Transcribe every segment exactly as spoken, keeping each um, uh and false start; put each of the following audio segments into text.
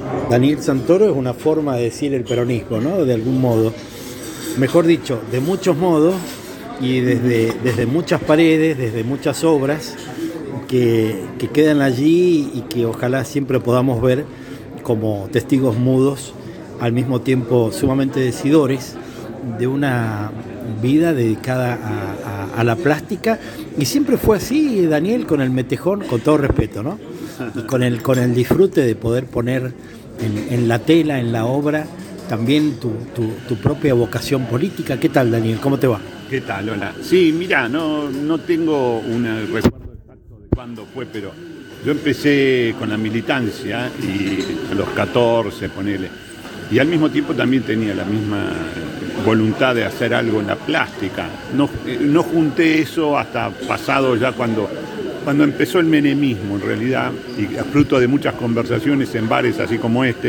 Daniel Santoro es una forma de decir el peronismo, ¿no? De algún modo. Mejor dicho, de muchos modos y desde, desde muchas paredes, desde muchas obras que, que quedan allí y que ojalá siempre podamos ver como testigos mudos, al mismo tiempo sumamente decidores, de una vida dedicada a, a, a la plástica. Y siempre fue así, Daniel, con el metejón, con todo respeto, ¿no? Y con el, con el disfrute de poder poner en, en la tela, en la obra, también tu, tu, tu propia vocación política. ¿Qué tal, Daniel? ¿Cómo te va? ¿Qué tal? Hola. Sí, mira, no, no tengo un recuerdo exacto de cuándo fue, pero yo empecé con la militancia y a los catorce, ponele. Y al mismo tiempo también tenía la misma voluntad de hacer algo en la plástica. No, no junté eso hasta pasado ya cuando, cuando empezó el menemismo, en realidad, y a fruto de muchas conversaciones en bares así como este,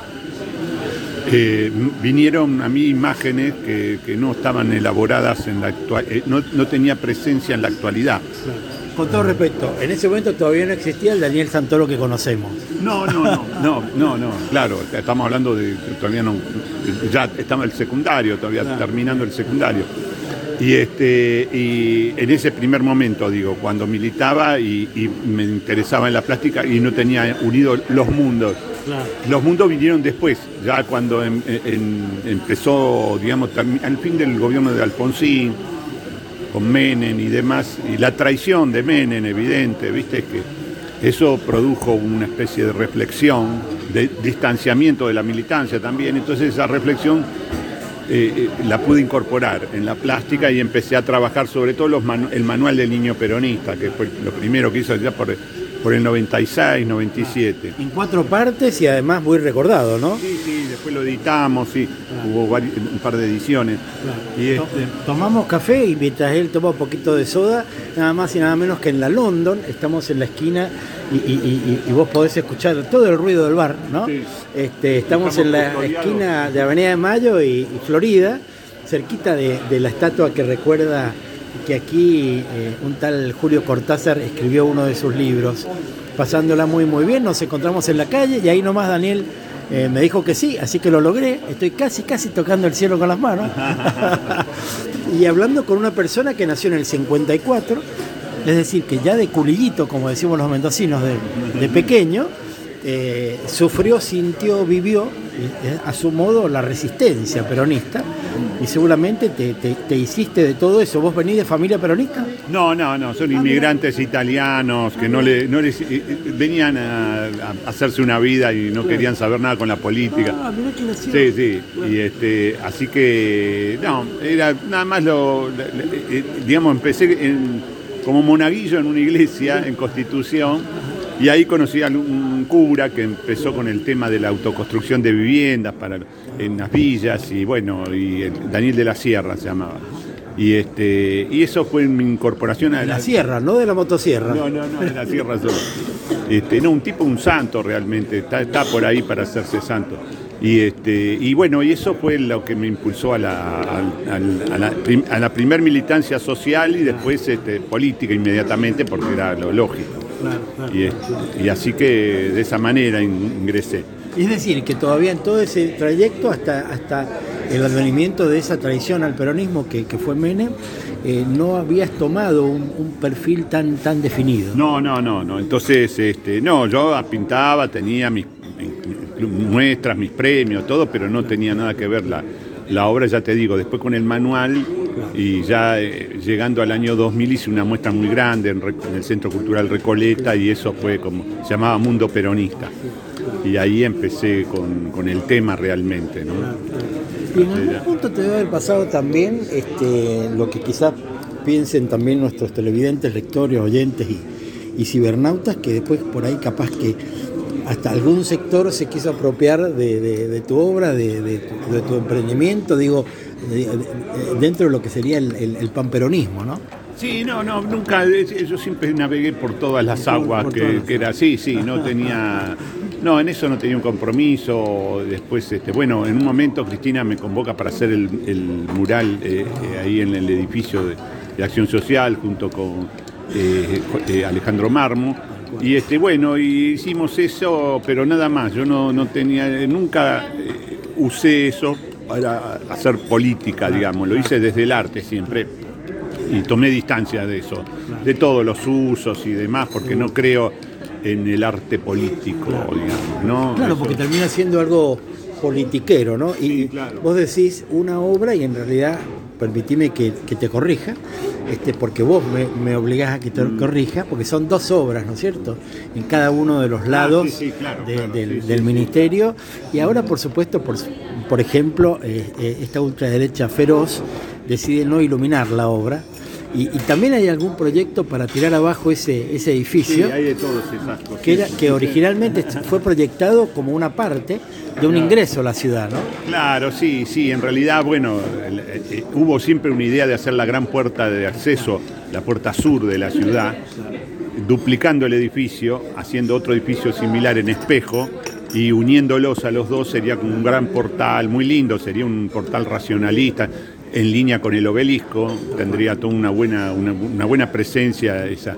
eh, vinieron a mí imágenes que, que no estaban elaboradas en la actual, eh, no, no tenía presencia en la actualidad. Con todo respeto, en ese momento todavía no existía el Daniel Santoro que conocemos. No, no, no, no, no, no, claro, estamos hablando de, todavía no, ya estaba el secundario, todavía claro. Terminando el secundario. Y, este, y en ese primer momento, digo, cuando militaba y, y me interesaba en la plástica y no tenía unido los mundos. Claro. Los mundos vinieron después, ya cuando en, en, empezó, digamos, al fin del gobierno de Alfonsín, con Menem y demás, y la traición de Menem, evidente, viste, que eso produjo una especie de reflexión, de distanciamiento de la militancia también, entonces esa reflexión eh, la pude incorporar en la plástica y empecé a trabajar sobre todo los manu- el manual del niño peronista, que fue lo primero que hizo ya por, por el noventa y seis, noventa y siete. En cuatro partes y además muy recordado, ¿no? Sí, sí, después lo editamos, sí, claro. Hubo vari- un par de ediciones. Claro. Y este... Tomamos café y mientras él toma un poquito de soda, nada más y nada menos que en la London, estamos en la esquina y, y, y, y vos podés escuchar todo el ruido del bar, ¿no? Sí. Este, estamos, estamos en la esquina de Avenida de Mayo y, y Florida, cerquita de, de la estatua que recuerda que aquí eh, un tal Julio Cortázar escribió uno de sus libros. Pasándola muy muy bien, nos encontramos en la calle y ahí nomás Daniel eh, me dijo que sí, así que lo logré, estoy casi casi tocando el cielo con las manos y hablando con una persona que nació en el cincuenta y cuatro, es decir, que ya de culillito, como decimos los mendocinos, de, de pequeño, eh, sufrió, sintió, vivió eh, a su modo la resistencia peronista. Y seguramente te, te, te hiciste de todo eso. ¿Vos venís de familia peronista? No, no, no, son inmigrantes italianos que no, le, no les eh, venían a, a hacerse una vida y no claro. querían saber nada con la política. Ah, mirá que nació. Sí, sí, claro. Y este, así que, no, era nada más lo, eh, digamos, empecé en, como monaguillo en una iglesia, en Constitución, y ahí conocí a un cura que empezó con el tema de la autoconstrucción de viviendas para, en las villas, y bueno, y el Daniel de la Sierra se llamaba. Y este y eso fue mi incorporación a de la, la sierra, no de la motosierra. No, no, no, de la sierra solo. Este, no, un tipo, un santo realmente, está, está por ahí para hacerse santo. Y este y bueno, y eso fue lo que me impulsó a la, a, a, a la, a la primer militancia social y después este, política inmediatamente, porque era lo lógico. Claro, claro. Y, este, y así que de esa manera ingresé. Es decir, que todavía en todo ese trayecto, hasta, hasta el advenimiento de esa traición al peronismo que, que fue Menem, eh, no habías tomado un, un perfil tan, tan definido. No, no, no, no. Entonces, este, no, yo pintaba, tenía mis, mis muestras, mis premios, todo, pero no tenía nada que ver la, la obra, ya te digo, después con el manual. Y ya eh, llegando al año dos mil hice una muestra muy grande en, en el Centro Cultural Recoleta y eso fue como, se llamaba Mundo Peronista. Y ahí empecé con, con el tema realmente, ¿no? Y en algún punto te debe haber pasado también este, lo que quizás piensen también nuestros televidentes, lectores, oyentes y, y cibernautas, que después por ahí capaz que hasta algún sector se quiso apropiar de, de, de tu obra, de, de, tu, de tu emprendimiento, digo, de, de, dentro de lo que sería el, el, el panperonismo, ¿no? Sí, no, no, nunca, yo siempre navegué por todas las aguas, por, por que, todas. que era así, sí, no tenía, no, en eso no tenía un compromiso. Después, este, bueno, en un momento Cristina me convoca para hacer el, el mural eh, eh, ahí en el edificio de, de Acción Social junto con eh, eh, Alejandro Marmo. Y este, bueno, y hicimos eso, pero nada más. Yo no, no tenía, nunca eh, usé eso para hacer política, digamos. Lo hice desde el arte siempre. Y tomé distancia de eso, de todos los usos y demás, porque no creo en el arte político, digamos, ¿no? Claro, eso. Porque termina siendo algo politiquero, ¿no? Y Sí, claro. Vos decís una obra y en realidad, permitime que, que te corrija, este, porque vos me, me obligás a que te mm. corrija, porque son dos obras, ¿no es cierto? En cada uno de los lados ah, sí, sí, claro, de, claro, del, sí, del sí, ministerio. Sí. Y ahora, por supuesto, por, por ejemplo, eh, eh, esta ultraderecha feroz decide no iluminar la obra. Y, y también hay algún proyecto para tirar abajo ese, ese edificio. Sí, hay de todos esas cosas. Que, era, que originalmente fue proyectado como una parte de un ingreso a la ciudad, ¿no? Claro, sí, sí. En realidad, bueno, eh, eh, hubo siempre una idea de hacer la gran puerta de acceso, la puerta sur de la ciudad, duplicando el edificio, haciendo otro edificio similar en espejo y uniéndolos a los dos sería como un gran portal, muy lindo, sería un portal racionalista. En línea con el obelisco, tendría toda una buena, una, una buena presencia esa.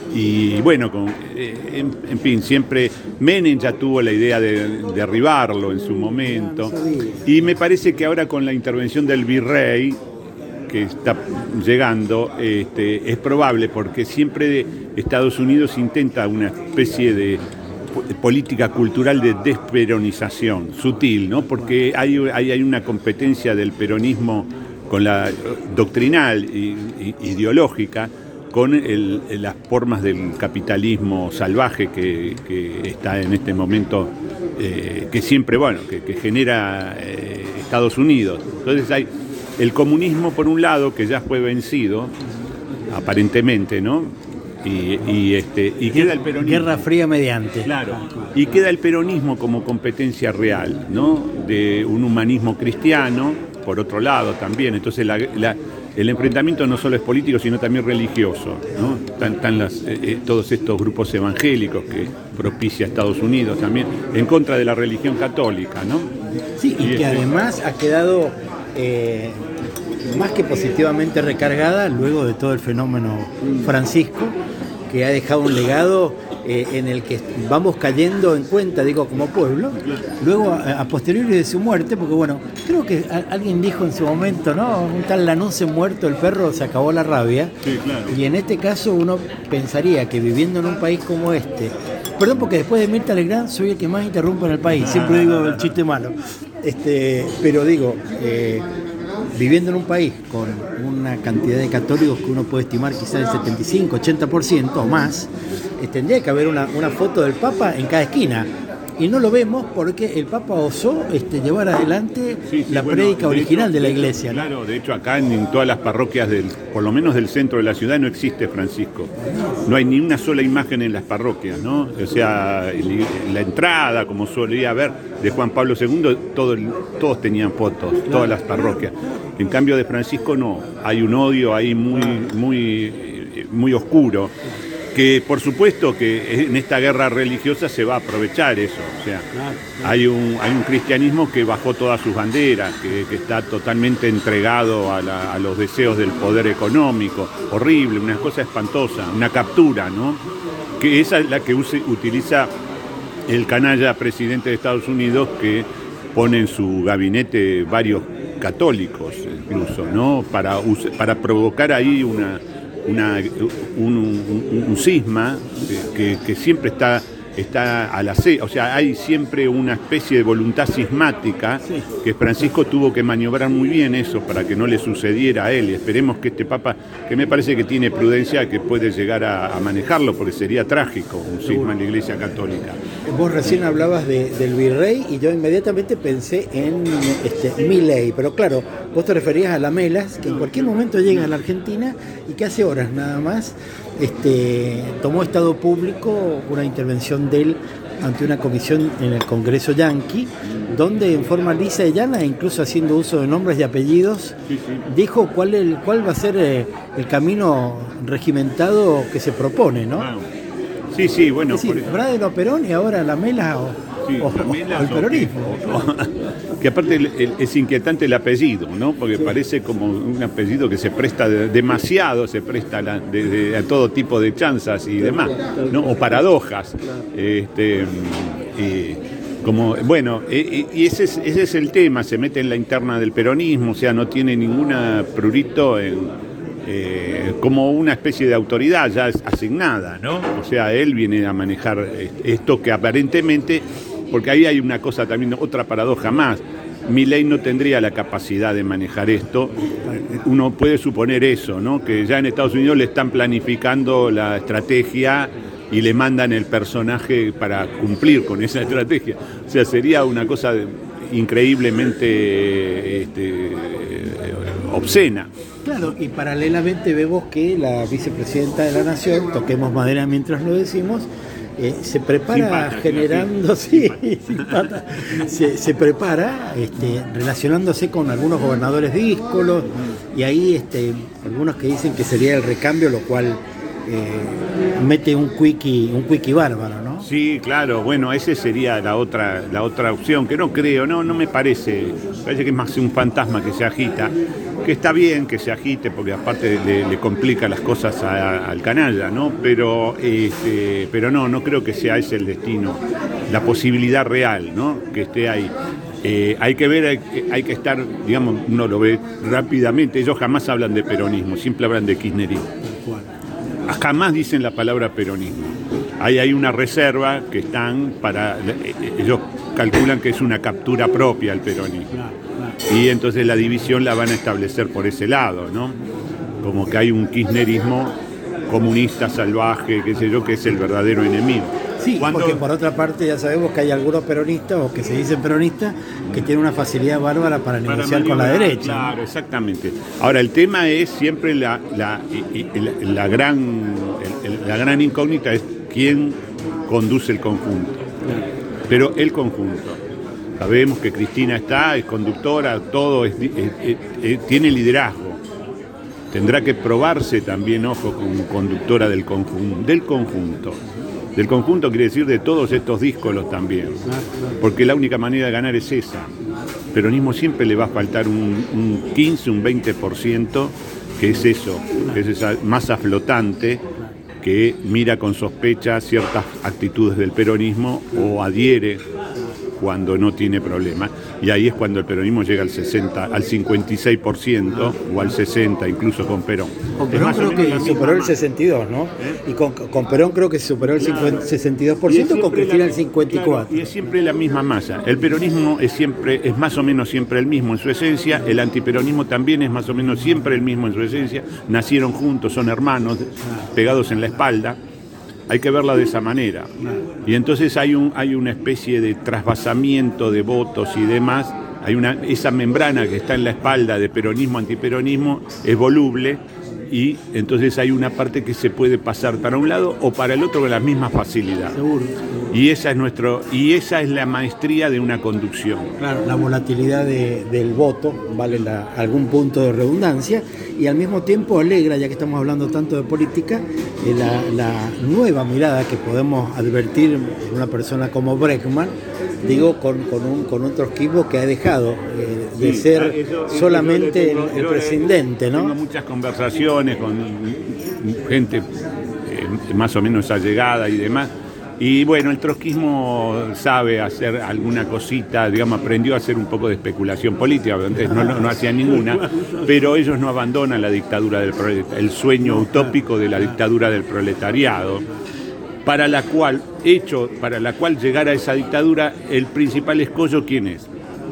Y bueno, con, eh, en, en fin, siempre Menem ya tuvo la idea de derribarlo en su momento. Y me parece que ahora con la intervención del virrey, que está llegando, este, es probable, porque siempre Estados Unidos intenta una especie de política cultural de desperonización, sutil, ¿no? Porque hay, hay, hay una competencia del peronismo con la doctrinal y, y ideológica, con el, las formas del capitalismo salvaje que, que está en este momento, eh, que siempre, bueno, que, que genera eh, Estados Unidos. Entonces hay el comunismo por un lado, que ya fue vencido, aparentemente, ¿no? Y, y, este, y queda el peronismo. Guerra Fría mediante. Claro. Y queda el peronismo como competencia real, ¿no? De un humanismo cristiano, por otro lado también. Entonces la, la, el enfrentamiento no solo es político, sino también religioso, ¿no? Están, están las, eh, todos estos grupos evangélicos que propicia Estados Unidos también, en contra de la religión católica, ¿no? Sí, y, y que este... además ha quedado eh, más que positivamente recargada luego de todo el fenómeno Francisco, que ha dejado un legado eh, en el que vamos cayendo en cuenta, digo, como pueblo, luego a, a posteriori de su muerte, porque bueno, creo que a, alguien dijo en su momento, ¿no? Un tal Lanuse muerto, el perro se acabó la rabia. Sí, claro. Y en este caso uno pensaría que viviendo en un país como este, perdón, porque después de Mirta Legrand soy el que más interrumpe en el país, siempre digo el chiste malo, este, pero digo, eh, viviendo en un país con una cantidad de católicos que uno puede estimar quizás el setenta y cinco, ochenta por ciento o más, eh, tendría que haber una, una foto del Papa en cada esquina. Y no lo vemos porque el Papa osó este, llevar adelante sí, sí, la bueno, prédica original de, hecho, de la iglesia. Claro, ¿no? De hecho acá en, en todas las parroquias, del, por lo menos del centro de la ciudad, no existe Francisco. No hay ni una sola imagen en las parroquias, ¿no? O sea, el, la entrada, como solía haber, de Juan Pablo segundo, todo, todos tenían fotos, todas las parroquias. En cambio de Francisco no, hay un odio ahí muy, muy, muy oscuro. Que por supuesto que en esta guerra religiosa se va a aprovechar eso, o sea, hay un, hay un cristianismo que bajó todas sus banderas, que, que está totalmente entregado a, la, a los deseos del poder económico, horrible, una cosa espantosa, una captura, ¿no? Que esa es la que use, utiliza el canalla presidente de Estados Unidos, que pone en su gabinete varios católicos incluso, ¿no? Para, para provocar ahí una... Una, un, un, un cisma que, que siempre está, está a la ce, o sea, hay siempre una especie de voluntad cismática sí. Que Francisco tuvo que maniobrar muy bien eso para que no le sucediera a él, y esperemos que este Papa, que me parece que tiene prudencia, que puede llegar a, a manejarlo, porque sería trágico un cisma en la Iglesia Católica. Vos recién hablabas de, del virrey y yo inmediatamente pensé en este, Milei, pero claro, vos te referías a Lamelas, que en cualquier momento llega a la Argentina y que hace horas nada más este, tomó estado público una intervención de él ante una comisión en el Congreso yanqui, donde en forma lisa y llana, incluso haciendo uso de nombres y apellidos, sí, sí. dijo cuál, el, cuál va a ser eh, el camino regimentado que se propone, ¿no? Wow. Sí, sí, bueno. Es decir, por... Bradel o Perón y ahora Lamela o, sí, o, Lamelas, o el peronismo. O, o, que aparte el, el, es inquietante el apellido, ¿no? Porque sí, parece como un apellido que se presta de, demasiado, se presta a, la, de, de, a todo tipo de chanzas y demás, ¿no? O paradojas. Este, y, como, bueno, y ese es, ese es el tema, se mete en la interna del peronismo, o sea, no tiene ninguna prurito en, eh, como una especie de autoridad ya asignada, ¿no? O sea, él viene a manejar esto que aparentemente, porque ahí hay una cosa también, otra paradoja más, Milei no tendría la capacidad de manejar esto, uno puede suponer eso, ¿no? Que ya en Estados Unidos le están planificando la estrategia y le mandan el personaje para cumplir con esa estrategia. O sea, sería una cosa increíblemente este, obscena. Claro, y paralelamente vemos que la vicepresidenta de la Nación, toquemos madera mientras lo decimos, eh, se prepara pata, generando, sí, sin pata, se, se prepara este, relacionándose con algunos gobernadores díscolos, y ahí este, algunos que dicen que sería el recambio, lo cual Eh, mete un quickie, un quickie bárbaro, ¿no? Sí, claro, bueno, esa sería la otra, la otra opción, que no creo, no, no me parece, parece que es más un fantasma que se agita, que está bien que se agite, porque aparte le, le complica las cosas a, al canalla, ¿no? Pero, este, pero no, no creo que sea ese el destino, la posibilidad real, ¿no? Que esté ahí. Eh, hay que ver, hay que, hay que estar, digamos, uno lo ve rápidamente, ellos jamás hablan de peronismo, siempre hablan de kirchnerismo. Jamás dicen la palabra peronismo. Ahí hay una reserva que están para... Ellos calculan que es una captura propia el peronismo. Y entonces la división la van a establecer por ese lado, ¿no? Como que hay un kirchnerismo comunista, salvaje, qué sé yo, que es el verdadero enemigo. Sí, Cuando... porque por otra parte ya sabemos que hay algunos peronistas, o que se dicen peronistas, que tienen una facilidad bárbara para, para negociar con la derecha. Claro, ¿no? Exactamente. Ahora, el tema es siempre la, la, la, la, gran, la gran incógnita es quién conduce el conjunto. Pero el conjunto. Sabemos que Cristina está, es conductora, todo es, es, es, es, tiene liderazgo. Tendrá que probarse también, ojo, como conductora del conjunto. Del conjunto. Del conjunto quiere decir de todos estos díscolos también, porque la única manera de ganar es esa. El peronismo siempre le va a faltar un, un quince, un veinte por ciento, que es eso, que es esa masa flotante que mira con sospecha ciertas actitudes del peronismo o adhiere cuando no tiene problema. Y ahí es cuando el peronismo llega al sesenta, al cincuenta y seis por ciento o al sesenta por ciento, incluso con Perón. Con Perón creo que superó el sesenta y dos por ciento, ¿no? ¿Eh? Y con, con Perón creo que superó el cincuenta, sesenta y dos por ciento, con Cristina el cincuenta y cuatro por ciento. Claro, y es siempre la misma masa. El peronismo es siempre, es más o menos siempre el mismo en su esencia, el antiperonismo también es más o menos siempre el mismo en su esencia. Nacieron juntos, son hermanos, pegados en la espalda. Hay que verla de esa manera. Y entonces hay un hay una especie de trasvasamiento de votos y demás. Hay una esa membrana que está en la espalda de peronismo, antiperonismo, es voluble, y entonces hay una parte que se puede pasar para un lado o para el otro con la misma facilidad. Seguro. Y esa es nuestro y esa es la maestría de una conducción. Claro, la volatilidad de, del voto, vale la, algún punto de redundancia, y al mismo tiempo alegra, ya que estamos hablando tanto de política, eh, la, la nueva mirada que podemos advertir en una persona como Bregman, digo, con, con, un, con un trotskismo que ha dejado eh, de sí, ser eso, eso, solamente tengo, el, el presidente, ¿no? Tengo muchas conversaciones con gente eh, más o menos allegada y demás. Y bueno, el trotskismo sabe hacer alguna cosita, digamos, aprendió a hacer un poco de especulación política, antes no, no, no hacía ninguna, pero ellos no abandonan la dictadura del proletariado, el sueño utópico de la dictadura del proletariado, para la cual, hecho, para la cual llegar a esa dictadura, el principal escollo, ¿quién es?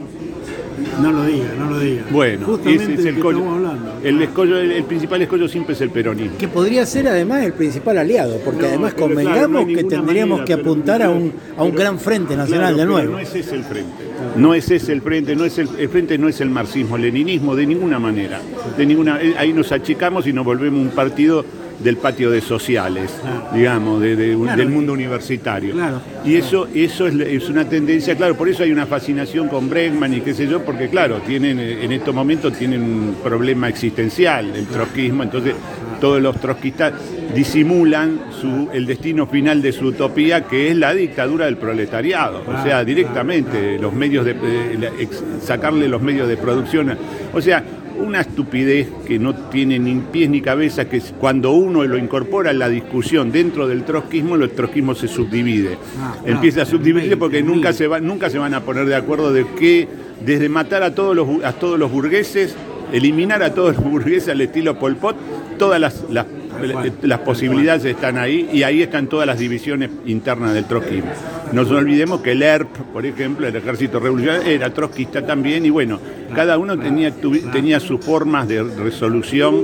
No lo diga, no lo diga. Bueno, ese es el escollo. El, escollo, el, el principal escollo siempre es el peronismo. Que podría ser además el principal aliado, porque no, además convengamos claro, no que tendríamos manera, que apuntar pero, a un, a un pero, gran frente nacional claro, de nuevo. No es ese el frente. No es ese el frente, no es el, el frente no es el marxismo-leninismo de ninguna manera. De ninguna, ahí nos achicamos y nos volvemos un partido del patio de sociales, claro. digamos, de, de, claro, del mundo universitario. Claro. Y eso, eso es, es una tendencia, claro, por eso hay una fascinación con Bregman y qué sé yo, porque claro, tienen en estos momentos tienen un problema existencial, el trotskismo, entonces todos los trotskistas disimulan su, el destino final de su utopía, que es la dictadura del proletariado, o sea, directamente los medios de, eh, sacarle los medios de producción, o sea, una estupidez que no tiene ni pies ni cabeza, que cuando uno lo incorpora en la discusión dentro del trotskismo, el trotskismo se subdivide. Ah, Empieza a subdividirse porque nunca se, va, nunca se van a poner de acuerdo de que, desde matar a todos los, a todos los burgueses, eliminar a todos los burgueses al estilo Pol Pot, todas las, las, las posibilidades están ahí, y ahí están todas las divisiones internas del trotskismo. No nos olvidemos que el E R P, por ejemplo, el Ejército Revolucionario, era trotskista también, y bueno, cada uno tenía, tenía sus formas de resolución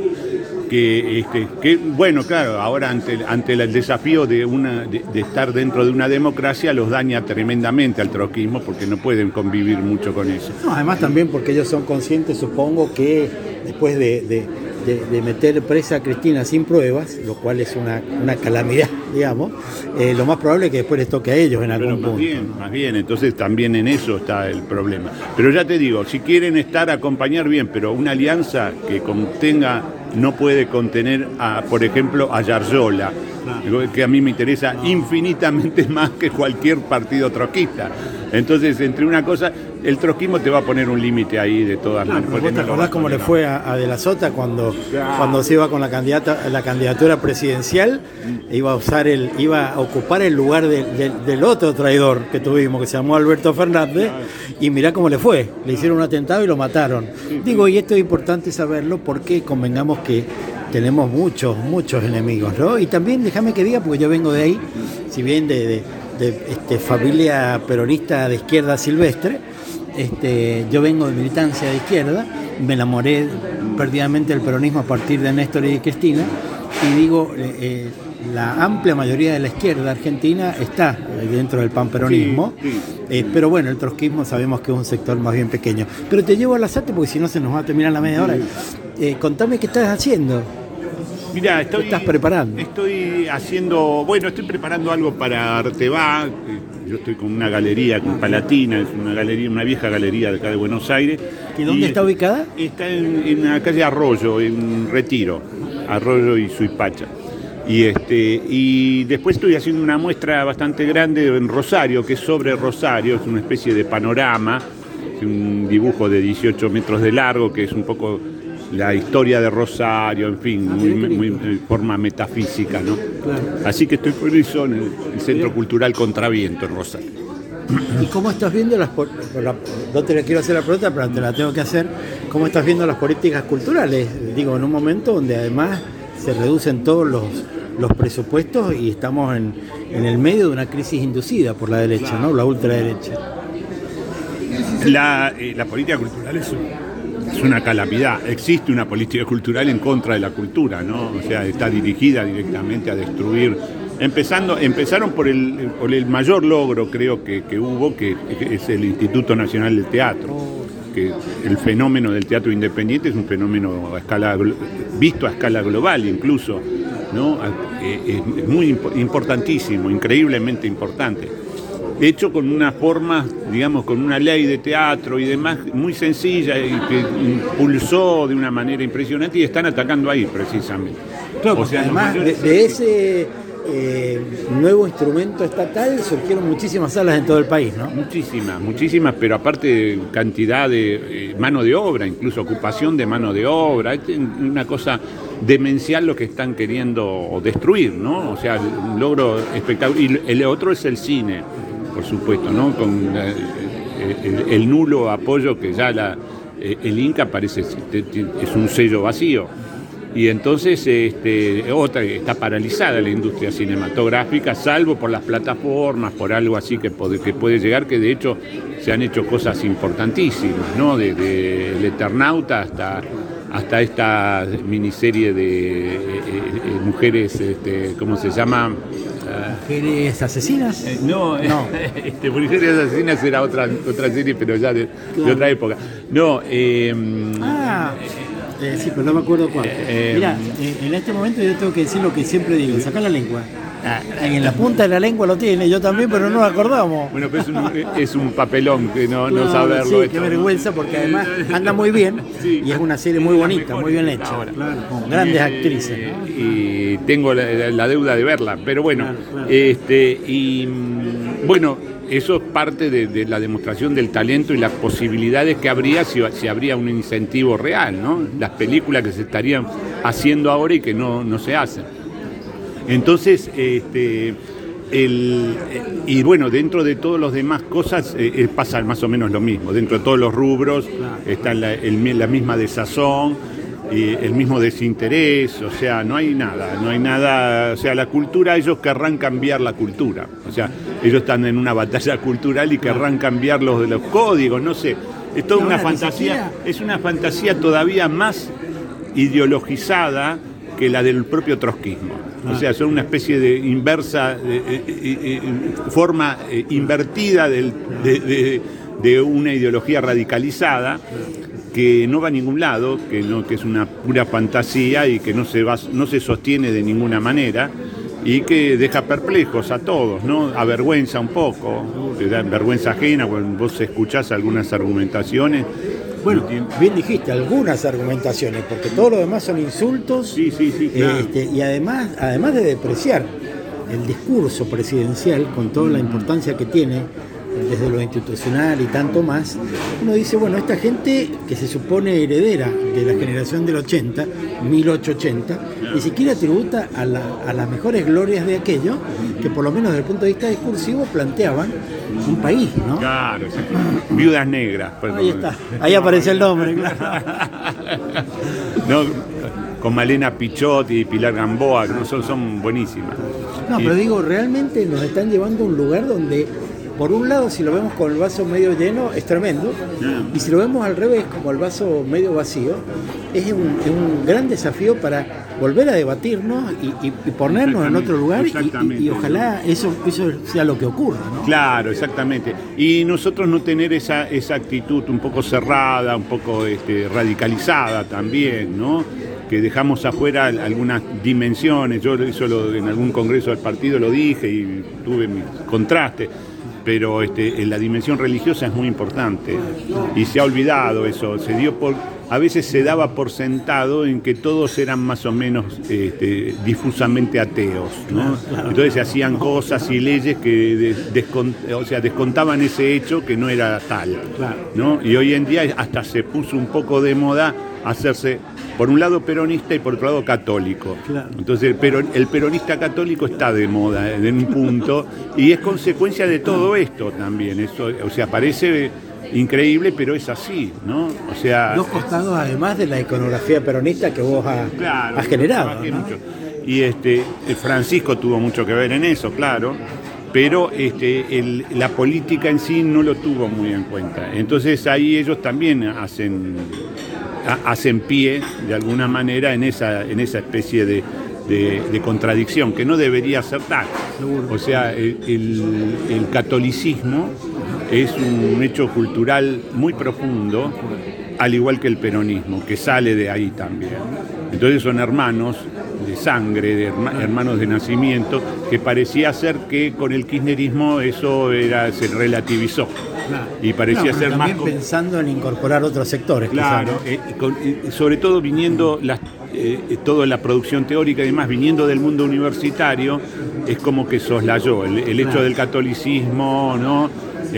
que, este, que bueno, claro, ahora ante, ante el desafío de, una, de, de estar dentro de una democracia los daña tremendamente al trotskismo, porque no pueden convivir mucho con eso. No, además también porque ellos son conscientes, supongo, que después de... de... De, de meter presa a Cristina sin pruebas, lo cual es una, una calamidad, digamos, eh, lo más probable es que después les toque a ellos en algún Pero más punto. Bien, más bien, entonces también en eso está el problema. Pero ya te digo, si quieren estar, acompañar bien, pero una alianza que contenga, no puede contener, a, por ejemplo, a Yarzola, no. que a mí me interesa no. infinitamente más que cualquier partido trotskista. Entonces, entre una cosa, el trotskismo te va a poner un límite ahí de todas claro, maneras. ¿Vos te acordás cómo le fue a, a De la Sota cuando, claro. cuando se iba con la candidata, la candidatura presidencial? Mm. Iba a usar el, iba a ocupar el lugar de, de, del otro traidor que tuvimos, que se llamó Alberto Fernández, claro. y mirá cómo le fue. Le hicieron un atentado y lo mataron. Sí, Digo, sí. y esto es importante saberlo porque convengamos que tenemos muchos, muchos enemigos, ¿no? Y también, déjame que diga, porque yo vengo de ahí, si bien de, de, de este, familia peronista de izquierda silvestre, este, yo vengo de militancia de izquierda, me enamoré perdidamente del peronismo a partir de Néstor y de Cristina, y digo, eh, eh, la amplia mayoría de la izquierda argentina está dentro del panperonismo, sí, sí, eh, sí. pero bueno, el trotskismo sabemos que es un sector más bien pequeño. Pero te llevo a la S A T porque si no se nos va a terminar la media hora. Eh, contame qué estás haciendo. Mira, estoy, ¿Qué estás preparando? Estoy haciendo, bueno, estoy preparando algo para Arteba. Yo estoy con una galería con Palatina, es una galería, una vieja galería de acá de Buenos Aires. ¿Y dónde y está ubicada? Está en, en la calle Arroyo, en Retiro, Arroyo y Suipacha. Y este y después estoy haciendo una muestra bastante grande en Rosario, que es sobre Rosario, es una especie de panorama, es un dibujo de dieciocho metros de largo, que es un poco la historia de Rosario, en fin, muy, muy, muy forma metafísica, ¿no? Claro. Así que estoy con eso en el, el Centro Cultural Contraviento en Rosario. ¿Y cómo estás viendo las... La, no te la quiero hacer la pregunta, pero te la tengo que hacer. ¿Cómo estás viendo las políticas culturales? Digo, en un momento donde además se reducen todos los, los presupuestos y estamos en, en el medio de una crisis inducida por la derecha, claro. ¿no? La ultraderecha. La, eh, la política cultural es un... Es una calamidad. Existe una política cultural en contra de la cultura, ¿no? O sea, está dirigida directamente a destruir. Empezando, empezaron por el, por el mayor logro, creo que, que hubo, que, que es el Instituto Nacional del Teatro. Que el fenómeno del teatro independiente es un fenómeno a escala, visto a escala global, incluso, ¿no? Es muy importantísimo, increíblemente importante. Hecho con una forma, digamos, con una ley de teatro y demás muy sencilla y que impulsó de una manera impresionante, y están atacando ahí precisamente. Claro, o sea, además de, de ese eh, nuevo instrumento estatal surgieron muchísimas salas en todo el país, ¿no? Muchísimas, muchísimas, pero aparte cantidad de eh, mano de obra, incluso ocupación de mano de obra, es una cosa demencial lo que están queriendo destruir, ¿no? O sea, un logro espectacular. Y el otro es el cine, por supuesto, ¿no? Con eh, el, el nulo apoyo que ya la, eh, el Inca parece es un sello vacío. Y entonces este, otra, está paralizada la industria cinematográfica, salvo por las plataformas, por algo así que puede, que puede llegar, que de hecho se han hecho cosas importantísimas, ¿no? Desde de, El Eternauta hasta, hasta esta miniserie de eh, eh, mujeres, este, ¿cómo se llama? ¿Mujeres asesinas? Eh, no, no. este, Mujeres asesinas era otra, otra serie, pero ya de, de otra época. No, eh, ah. Eh, sí, pero no me acuerdo cuál. Eh, Mirá, eh, en este momento yo tengo que decir lo que siempre digo, sacar la lengua. Ah, en la punta de la lengua lo tiene, yo también, pero no lo acordamos. Bueno, pero es un, es un papelón que no, no, no saberlo. Sí, esto, qué vergüenza, porque además anda muy bien, sí, y es una serie muy bonita, muy bien hecha, claro, con grandes y, actrices, ¿no? Y tengo la, la deuda de verla, pero bueno, claro, claro. este y bueno, eso es parte de, de la demostración del talento y las posibilidades que habría si, si habría un incentivo real, ¿no? Las películas que se estarían haciendo ahora y que no, no se hacen. Entonces, este, el, y bueno, dentro de todas las demás cosas eh, pasa más o menos lo mismo. Dentro de todos los rubros está la, el, la misma desazón, y el mismo desinterés, o sea, no hay nada, no hay nada, o sea, la cultura, ellos querrán cambiar la cultura, o sea, ellos están en una batalla cultural y querrán cambiar los de los códigos, no sé, es toda una fantasía, es una fantasía todavía más ideologizada que la del propio trotskismo. O sea, son una especie de inversa, de, de, de, de, forma eh, invertida del, de, de, de una ideología radicalizada que no va a ningún lado, que, no, que es una pura fantasía y que no se, va, no se sostiene de ninguna manera y que deja perplejos a todos, ¿no? Avergüenza un poco, te da vergüenza ajena cuando vos escuchás algunas argumentaciones. Bueno, bien dijiste, algunas argumentaciones, porque todo lo demás son insultos, sí, sí, sí, claro. este, y además, además de depreciar el discurso presidencial con toda la importancia que tiene desde lo institucional y tanto más, uno dice, bueno, esta gente que se supone heredera de la generación del ochenta, mil ochocientos ochenta, ni siquiera tributa a, la, a las mejores glorias de aquello que por lo menos desde el punto de vista discursivo planteaban un país, ¿no? Claro, sí. Viudas negras. Perdón. Ahí está, ahí aparece el nombre, claro. No, con Malena Pichotti y Pilar Gamboa, que no son, son buenísimas. No, y... pero digo, realmente nos están llevando a un lugar donde, por un lado, si lo vemos con el vaso medio lleno, es tremendo, yeah. Y si lo vemos al revés, como el vaso medio vacío, es un, es un gran desafío para volver a debatirnos y, y, y ponernos en otro lugar y, y, y ojalá eso, eso sea lo que ocurra, ¿no? Claro, exactamente. Y nosotros no tener esa, esa actitud un poco cerrada, un poco este, radicalizada también, ¿no? Que dejamos afuera algunas dimensiones. Yo eso lo, en algún congreso del partido lo dije y tuve mi contraste. Pero este, en la dimensión religiosa es muy importante y se ha olvidado eso, se dio por, a veces se daba por sentado en que todos eran más o menos este, difusamente ateos, ¿no? Entonces se hacían cosas y leyes que descont, o sea, descontaban ese hecho que no era tal, ¿no? Y hoy en día hasta se puso un poco de moda hacerse, por un lado peronista y por otro lado católico. Claro. Entonces el, peron, el peronista católico está de moda en un punto y es consecuencia de todo esto también. Eso, o sea, parece increíble, pero es así, ¿no? O sea, dos costados además de la iconografía peronista que vos has, claro, has generado, ¿no? Mucho. Y este, Francisco tuvo mucho que ver en eso, claro. Pero este, el, la política en sí no lo tuvo muy en cuenta. Entonces ahí ellos también hacen, a, hacen pie, de alguna manera, en esa, en esa especie de, de, de contradicción, que no debería ser tal. O sea, el, el, el catolicismo es un hecho cultural muy profundo, al igual que el peronismo, que sale de ahí también. Entonces son hermanos de sangre, de hermanos de nacimiento, que parecía ser que con el kirchnerismo eso era, se relativizó. Claro. Y parecía no, ser también más... pensando en incorporar otros sectores. Claro, eh, con, eh, sobre todo viniendo, las, eh, toda la producción teórica y demás, viniendo del mundo universitario, es como que soslayó el, el hecho claro. del catolicismo, ¿no?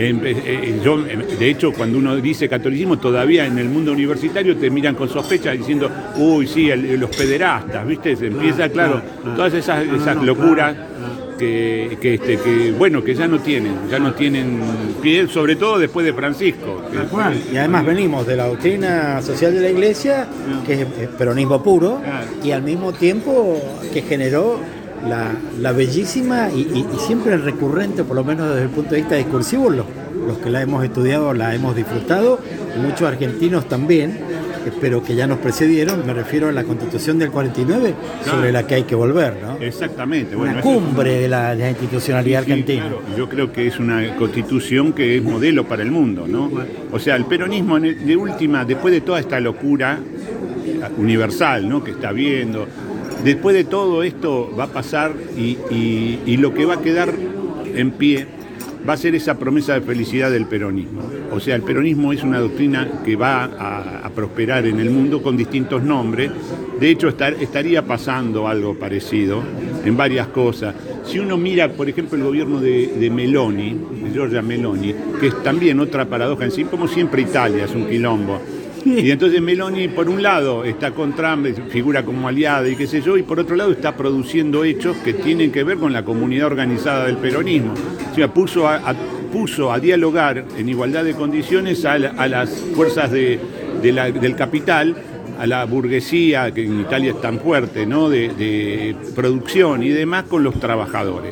Eh, yo, de hecho, cuando uno dice catolicismo, todavía en el mundo universitario te miran con sospecha diciendo, uy, sí, el, los pederastas, ¿viste? Se empieza, claro, todas esas, esas locuras que, que, este, que, bueno, que ya no tienen, ya no tienen pie, sobre todo después de Francisco. Que, y además venimos de la doctrina social de la Iglesia, que es peronismo puro, y al mismo tiempo que generó La, la bellísima y, y, y siempre recurrente, por lo menos desde el punto de vista discursivo, los, los que la hemos estudiado la hemos disfrutado, y muchos argentinos también, pero que ya nos precedieron, me refiero a la Constitución del cuarenta y nueve, claro. sobre la que hay que volver, ¿no? Exactamente. Bueno, una cumbre es... de, la, de la institucionalidad sí, argentina. Sí, claro. Yo creo que es una Constitución que es modelo para el mundo, ¿no? O sea, el peronismo, de última, después de toda esta locura, universal, ¿no? Que está viendo. Después de todo esto va a pasar y, y, y lo que va a quedar en pie va a ser esa promesa de felicidad del peronismo. O sea, el peronismo es una doctrina que va a, a prosperar en el mundo con distintos nombres. De hecho, estar, estaría pasando algo parecido en varias cosas. Si uno mira, por ejemplo, el gobierno de, de Meloni, de Giorgia Meloni, que es también otra paradoja en sí, como siempre Italia es un quilombo. Y entonces Meloni, por un lado, está con Trump, figura como aliada y qué sé yo, y por otro lado está produciendo hechos que tienen que ver con la comunidad organizada del peronismo. O sea, puso a, a, puso a dialogar en igualdad de condiciones a, la, a las fuerzas de, de la, del capital, a la burguesía, que en Italia es tan fuerte, ¿no? de, de producción y demás, con los trabajadores.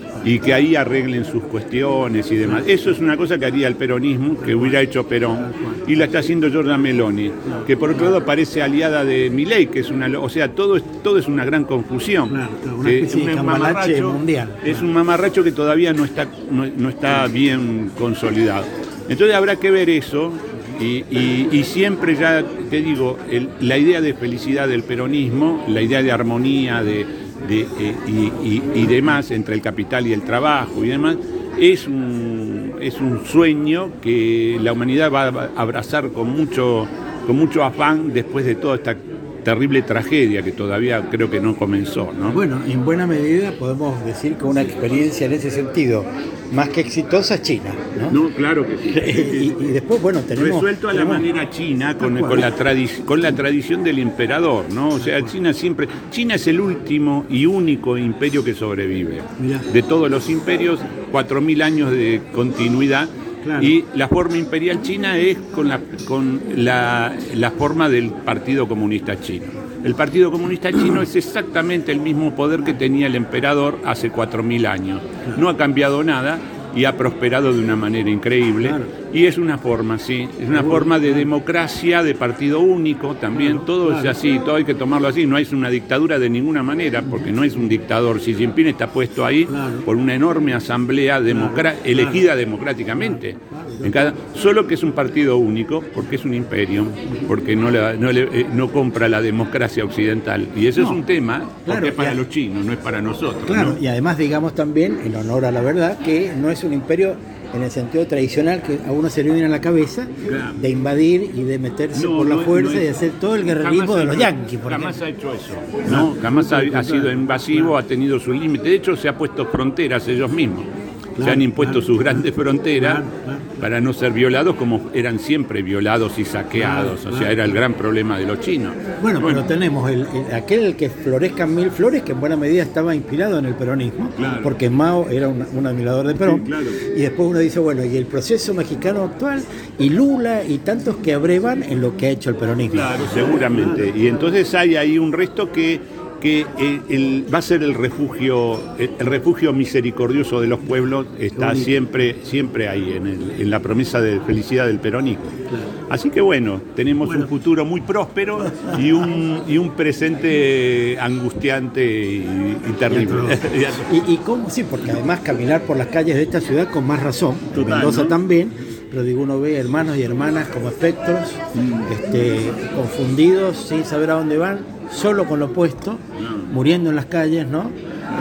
Y que ahí arreglen sus cuestiones y demás. Eso es una cosa que haría el peronismo, que hubiera hecho Perón, y la está haciendo Giorgia Meloni, que por otro lado parece aliada de Milei, que es una... O sea, todo es, todo es una gran confusión. Claro, una especie de cambalache mundial. Es un mamarracho que todavía no está, no, no está bien consolidado. Entonces habrá que ver eso, y, y, y siempre ya, te digo, el, la idea de felicidad del peronismo, la idea de armonía, de... De, eh, y, y, y demás, entre el capital y el trabajo y demás, es un, es un sueño que la humanidad va a abrazar con mucho, con mucho afán después de toda esta terrible tragedia que todavía creo que no comenzó, ¿no? Bueno, en buena medida podemos decir que una experiencia en ese sentido más que exitosa es China, ¿no? No, claro que sí. y, y después, bueno, tenemos... Resuelto a la tenemos... manera china, con, con, la tradic- con la tradición del emperador, ¿no? O sea, China siempre... China es el último y único imperio que sobrevive. Mirá. De todos los imperios, cuatro mil años de continuidad. Claro. Y la forma imperial china es con, la, con la, la forma del Partido Comunista Chino. El Partido Comunista Chino es exactamente el mismo poder que tenía el emperador hace cuatro mil años. No ha cambiado nada y ha prosperado de una manera increíble. Claro. Y es una forma, sí, es una forma de democracia, de partido único también. Claro, todo claro. es así, todo hay que tomarlo así. No es una dictadura de ninguna manera, porque no es un dictador. Xi Jinping está puesto ahí claro. por una enorme asamblea democra- claro. elegida democráticamente. En cada, solo que es un partido único, porque es un imperio, porque no, le, no, le, eh, no compra la democracia occidental. Y eso no, es un tema, porque claro, es para los chinos, no es para nosotros. Claro, ¿no? Y además digamos también, en honor a la verdad, que no es un imperio en el sentido tradicional que a uno se le viene a la cabeza, claro. de invadir y de meterse no, por la no, fuerza no es, y hacer todo el guerrerismo de los hecho, yanquis. Por jamás ejemplo. ha hecho eso, no, jamás ha, ha sido invasivo, claro. ha tenido su límite. De hecho, se ha puesto fronteras ellos mismos. Claro, se han impuesto claro, sus grandes fronteras claro, claro. para no ser violados como eran siempre violados y saqueados. Claro, o sea, claro. era el gran problema de los chinos. Bueno, bueno. pero tenemos el, el, aquel que florezcan mil flores, que en buena medida estaba inspirado en el peronismo, claro. porque Mao era un, un admirador de Perón. Sí, claro. Y después uno dice, bueno, y el proceso mexicano actual, y Lula, y tantos que abrevan en lo que ha hecho el peronismo. Claro, seguramente. Y entonces hay ahí un resto que... que el, el, va a ser el refugio el, el refugio misericordioso de los pueblos, está siempre siempre ahí en, el, en la promesa de felicidad del peronismo. Claro. Así que bueno, tenemos bueno. un futuro muy próspero y un, y un presente angustiante y, y terrible. y, y cómo sí, porque además caminar por las calles de esta ciudad con más razón, Total, Mendoza ¿no? también, pero digo, uno ve hermanos y hermanas como espectros, mm. este, confundidos, sin saber a dónde van, solo con lo opuesto, muriendo en las calles, ¿no?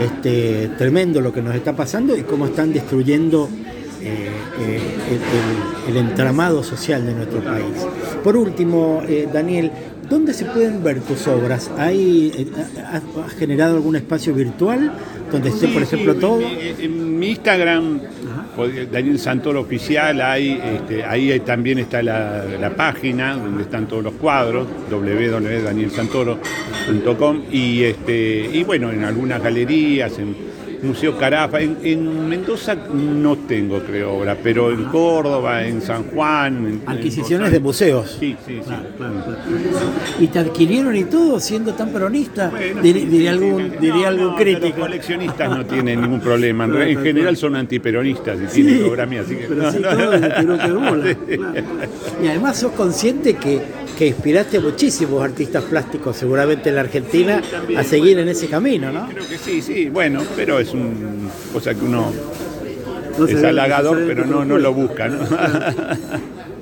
Este, tremendo lo que nos está pasando y cómo están destruyendo eh, eh, el, el, el entramado social de nuestro país. Por último, eh, Daniel, ¿dónde se pueden ver tus obras? ¿Hay, eh, ¿Has generado algún espacio virtual donde esté, sí, por ejemplo, sí, todo? En, en mi Instagram, Daniel Santoro Oficial, hay, este, ahí también está la, la página donde están todos los cuadros, doble u doble u doble u punto daniel santoro punto com, y, este, y bueno, en algunas galerías, en Museo Carafa, en, en Mendoza no tengo, creo, obra, pero en Córdoba, en San Juan... En, Adquisiciones en de museos. Sí, sí, claro, sí. Claro, claro. ¿Y te adquirieron y todo siendo tan peronista? Bueno, Dir, sí, diría sí, algún, sí, diría no, algún no, crítico. Los coleccionistas no tienen ningún problema. En, claro, en claro, general claro. son antiperonistas y sí, tienen obra mía, así que... Pero no, sí, no, todo desde no, que bola. sí. Claro. Y además sos consciente que, que inspiraste a muchísimos artistas plásticos, seguramente en la Argentina, sí, a seguir bueno, en ese camino, ¿no? Creo que sí, sí, bueno, pero es una cosa que uno... No es halagador, pero no, no lo busca, ¿no?